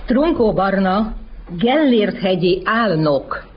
Trunkó Barna, Gellért-hegyi álnok.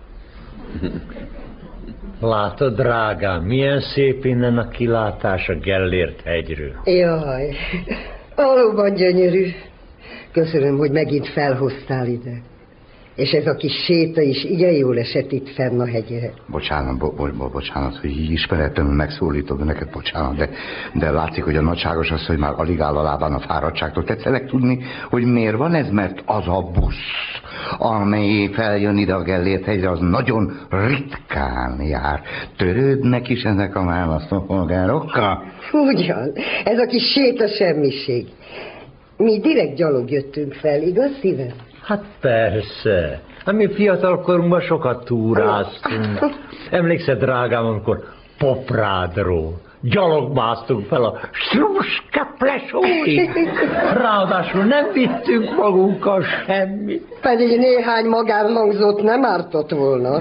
Látod, drágám, milyen szép innen a kilátás a Gellért-hegyről. Jaj, valóban gyönyörű. Köszönöm, hogy megint felhoztál ide. És ez a kis séta is igen jól esett itt fenn a hegyre. Bocsánat, hogy így ismeretlenül megszólítom neked, bocsánat, de látszik, hogy a nagyságos az, hogy már alig áll a lábán a fáradtságtól. Tetszelek tudni, hogy miért van ez, mert az a busz, amely feljön ide a Gellért-hegyre, az nagyon ritkán jár. Törődnek is ezek a választópolgárokkal? Ugyan, ez a kis séta semmiség. Mi direkt gyalog jöttünk fel, igaz, szívem? Hát persze. Hát mi fiatalkorunkban sokat túráztunk. Emlékszed, drágám, amikor Poprádról gyalogmásztunk fel a Struska Plesóig. Ráadásul nem vittünk magunkkal semmit. Pedig néhány magánhangzót nem ártott volna.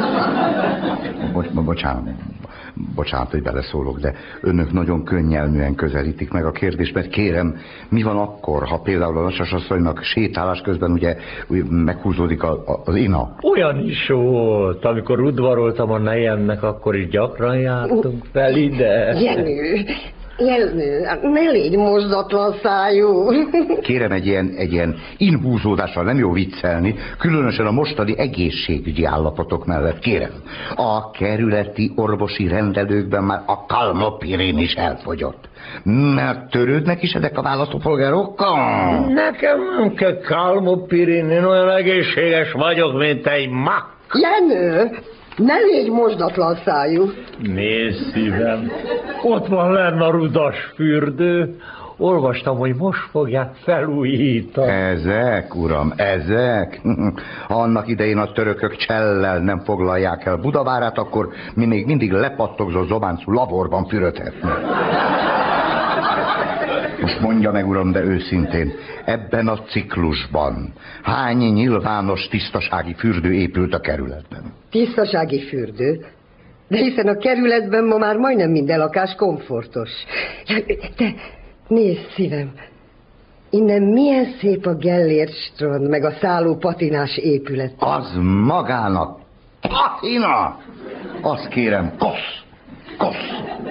Bocsánat, hogy beleszólok, de önök nagyon könnyelműen közelítik meg a kérdést, mert kérem, mi van akkor, ha például a Lasasasszonynak sétálás közben ugye meghúzódik az ina? Olyan is volt, amikor udvaroltam a nejemnek, akkor is gyakran jártunk fel ide. Jenő, ne légy mosdatlan szájú. Kérem, egy ilyen inhúzódással nem jó viccelni, különösen a mostani egészségügyi állapotok mellett, kérem. A kerületi orvosi rendelőkben már a kalmopirin is elfogyott. Mert törődnek is ezek a választópolgárokkal? Nekem nem kell kalmopirin, én olyan egészséges vagyok, mint egy mak. Jenő, ne légy mosdatlan szájú. Nézd, szívem, ott van lenn a rudas fürdő. Olvastam, hogy most fogják felújítani. Ezek, uram, ezek? Annak idején a törökök csellel nem foglalják el Budavárát, akkor mi még mindig lepattogzó zobáncú laborban fürödhetnénk. Most mondja meg, uram, de őszintén, ebben a ciklusban hány nyilvános tisztasági fürdő épült a kerületben? Tisztasági fürdő? De hiszen a kerületben ma már majdnem minden lakás komfortos. Te nézd, szívem, innen milyen szép a Gellért strand, meg a szálló patinás épület. Az magának patina! Azt kérem, kosz!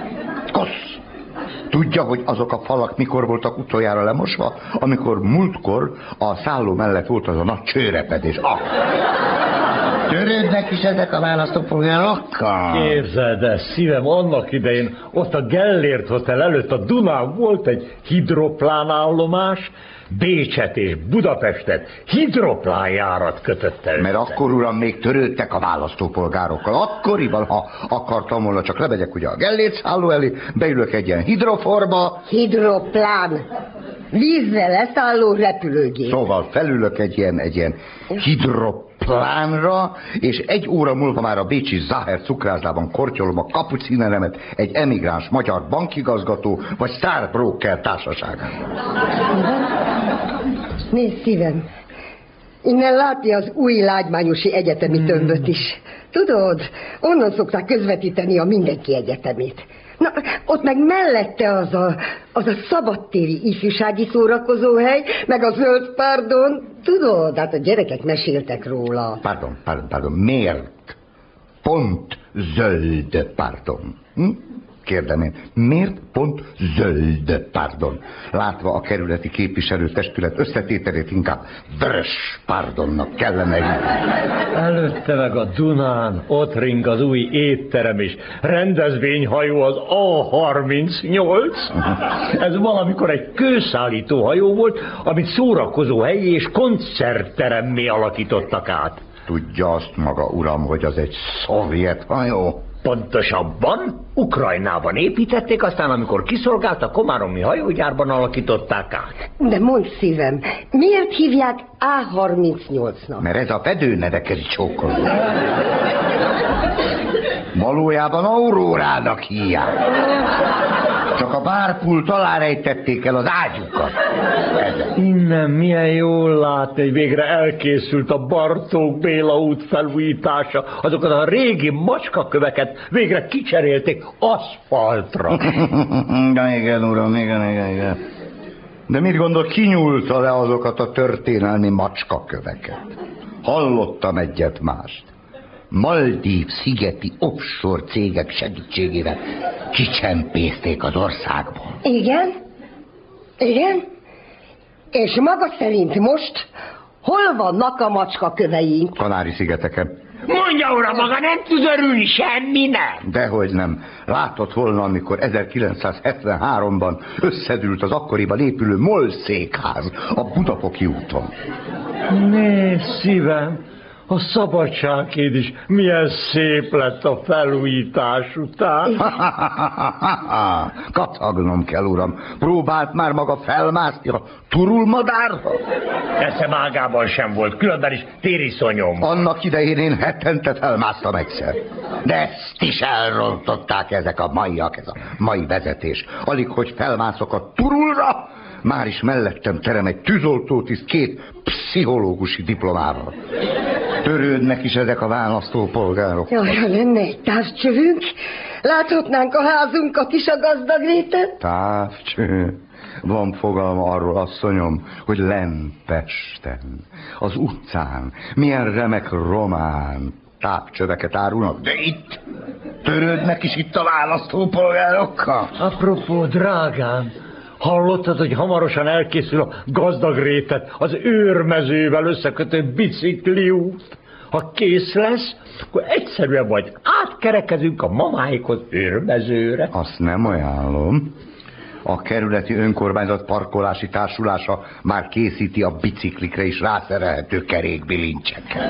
Tudja, hogy azok a falak mikor voltak utoljára lemosva? Amikor múltkor a szálló mellett volt az a nagy csőrepedés. Törődnek is ezek a választópolgárokkal? Képzeld el, szívem, annak idején ott a Gellért Hotel előtt a Dunán volt egy hidroplán-állomás, Bécset és Budapestet hidroplánjárat kötött el. Mert akkor, uram, még törődtek a választópolgárokkal. Akkoriban, ha akartam volna, csak lebegyek ugye a Gellért szálló elé, beülök egy ilyen hidroforba. Hidroplán. Vízzel leszálló repülőgép. Szóval felülök egy ilyen hidroplánra, és 1 óra múlva már a bécsi Záher cukrászdában kortyolom a kapucineremet egy emigráns magyar bankigazgató vagy sztárbróker társaságában. Nézd, szívem, innen látni az új lágymányosi egyetemi tömböt is. Tudod, onnan szokták közvetíteni a Mindenki Egyetemét. Na, ott meg mellette az a szabadtéri ifjúsági szórakozóhely, meg a zöld pardon. Tudod, hát a gyerekek meséltek róla. Pardon, miért? Pont zöld pardon. Kérdem én, miért pont zöld pardon? Látva a kerületi képviselőtestület összetételét, inkább vörös pardonnak kellene hívni. Előtte meg a Dunán ott ring az új étterem és rendezvényhajó, az A38. Ez valamikor egy kőszállító hajó volt, amit szórakozó helyi és koncertteremmé alakítottak át. Tudja azt maga, uram, hogy az egy szovjet hajó? Pontosabban Ukrajnában építették, aztán amikor kiszolgált, a komáromi hajógyárban alakították át. De mondd, szívem, miért hívják A38-nak? Mert ez a fedőnevekezi csókoló. Valójában Aurórának hívják. Csak a bárpult alá rejtették el az ágyukat. Innen milyen jól látni, hogy végre elkészült a Bartók Béla út felújítása. Azokat a régi macskaköveket végre kicserélték aszfaltra. Igen, uram, igen. De mit gondol, kinyúlta le azokat a történelmi macskaköveket? Hallottam egyet mást. Maldív szigeti offshore cégek segítségével kicsempészték az országból. Igen? Igen? És maga szerint most hol vannak a macskaköveink? Kanári-szigeteken. Mondja, uram, maga nem tud örülni, semmi nem. Dehogy nem. Látott volna, amikor 1973-ban összedült az akkoriban épülő MOL székház a Budafoki úton. Nézd, szívem, a szabadságéd is milyen szép lett a felújítás után. Kacagnom kell, uram. Próbált már maga felmászni a turulmadárra? Eszem ágában sem volt, különben is tériszonyom. Annak idején én hetente felmásztam egyszer. De ezt is elrontották ezek a maiak, ez a mai vezetés. Alig, hogy felmászok a turulra, már is mellettem terem egy tűzoltótiszt 2 pszichológusi diplomával. Törődnek is ezek a választópolgárok. Jaj, ha lenne egy távcsövünk, láthatnánk a házunkat is a gazdag réten. Távcső. Van fogalma arról, asszonyom, hogy lenn Pesten, az utcán, milyen remek román távcsöveket árulnak, de itt törődnek is itt a választópolgárokkal. Apropó, drágám, hallottad, hogy hamarosan elkészül a gazdag rétet az őrmezővel összekötő bicikliút? Ha kész lesz, akkor egyszerűen majd átkerekezünk a mamáikhoz őrmezőre. Azt nem ajánlom. A kerületi önkormányzat parkolási társulása már készíti a biciklikre is rászerelhető kerékbilincsekkel.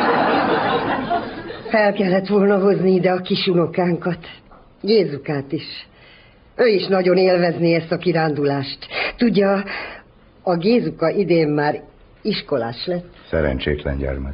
Fel kellett volna hozni ide a kisunokánkat, Jézukát is. Ő is nagyon élvezné ezt a kirándulást. Tudja, a Gézuka idén már iskolás lett. Szerencsétlen gyermek.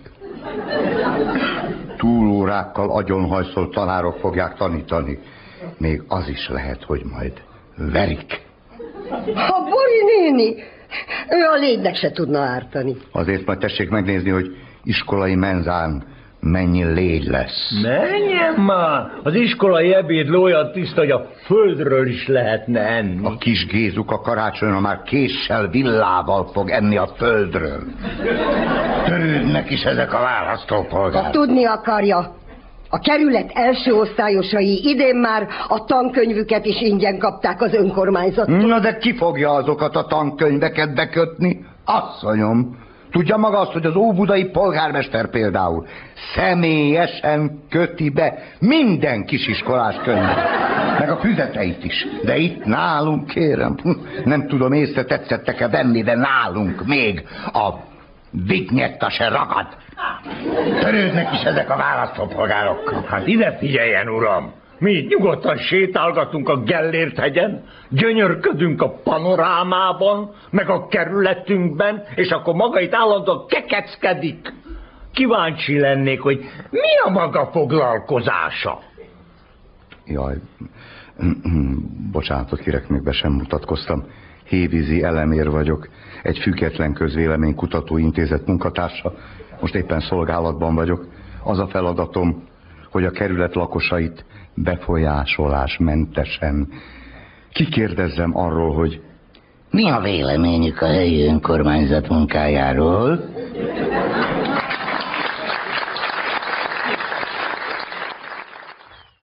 Túlórákkal agyonhajszolt tanárok fogják tanítani. Még az is lehet, hogy majd verik. A Bori néni, ő a légynek se tudna ártani. Azért majd tessék megnézni, hogy iskolai menzán mennyi légy lesz. Menjen már! Az iskolai ebéd olyan tiszta, hogy a földről is lehetne enni. A kis Gézuka karácsonyra már késsel, villával fog enni a földről. Törődnek is ezek a választópolgárok. Ha tudni akarja, a kerület első osztályosai idén már a tankönyvüket is ingyen kapták az önkormányzattól. Na de ki fogja azokat a tankönyveket bekötni? Asszonyom, tudja maga azt, hogy az óbudai polgármester például személyesen köti be minden kisiskolás könyvet, meg a füzeteit is. De itt nálunk, kérem, nem tudom, észre tetszettek-e venni, de nálunk még a vignyetta se ragad. Törődnek is ezek a választópolgárokkal. Hát ide figyeljen, uram! Mi nyugodtan sétálgatunk a Gellért hegyen, gyönyörködünk a panorámában, meg a kerületünkben, és akkor maga itt állandóan kekeckedik. Kíváncsi lennék, hogy mi a maga foglalkozása? Jaj, bocsánatot kérek, még be sem mutatkoztam. Hévízi Elemér vagyok, egy független közvéleménykutató intézet munkatársa. Most éppen szolgálatban vagyok. Az a feladatom, hogy a kerület lakosait befolyásolásmentesen kikérdezzem arról, hogy mi a véleményük a helyi önkormányzat munkájáról,